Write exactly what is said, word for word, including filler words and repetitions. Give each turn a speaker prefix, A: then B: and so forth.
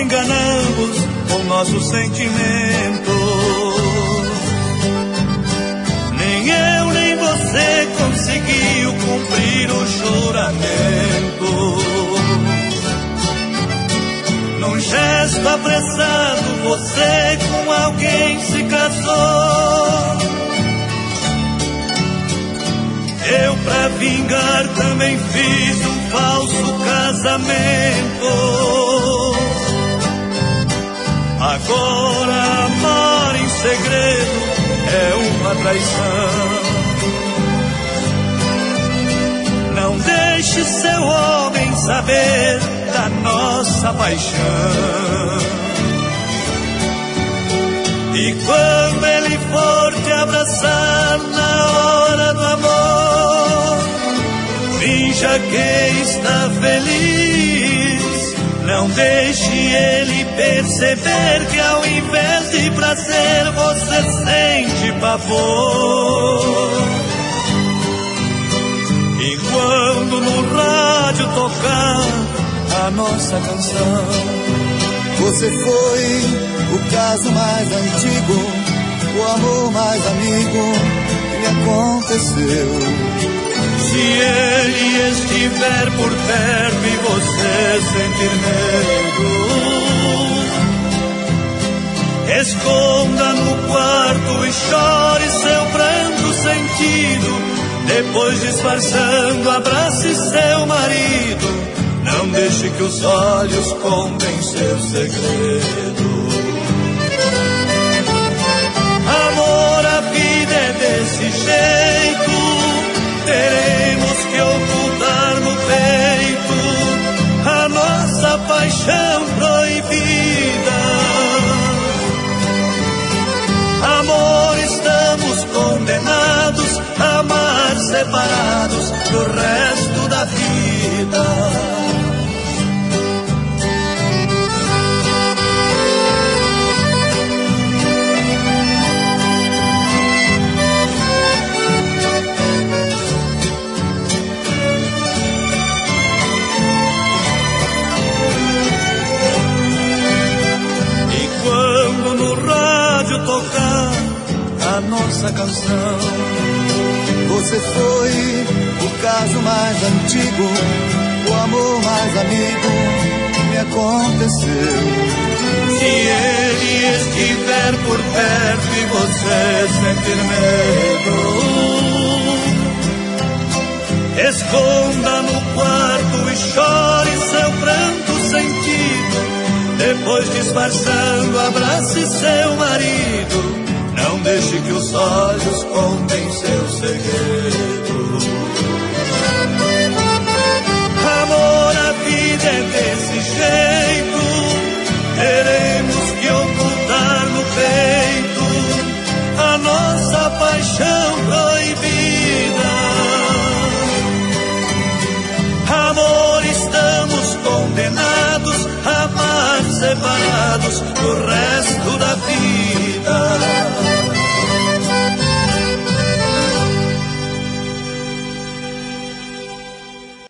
A: enganamos com nossos sentimentos. Nem eu nem você conseguiu cumprir o juramento. Num gesto apressado você com alguém se casou. Eu pra vingar também fiz um falso casamento. Agora amar em segredo é uma traição. Não deixe seu homem saber da nossa paixão. E quando ele for te abraçar na hora do amor, finja que está feliz. Não deixe ele perceber que ao invés de prazer você sente pavor. E quando no rádio tocar a nossa canção,
B: você foi o caso mais antigo, o amor mais amigo que me aconteceu.
A: Se ele estiver por perto e você sentir medo, esconda no quarto e chore seu pranto sentido. Depois, disfarçando, abrace seu marido. Não deixe que os olhos contem seu segredo. Amor, a vida é desse jeito. Teremos que ocultar no peito a nossa paixão proibida. Amor, estamos condenados a amar separados pro resto da vida. Tocar a nossa canção,
B: você foi o caso mais antigo, o amor mais amigo que me aconteceu.
A: Se ele estiver por perto e você sentir medo, esconda no quarto e chore seu pranto sentido. Depois, disfarçando, abrace seu marido. Não deixe que os olhos contem seu segredo. Amor, a vida é desse jeito. Teremos que ocultar no peito a nossa paixão proibida. Amor, estamos condenados a amar separados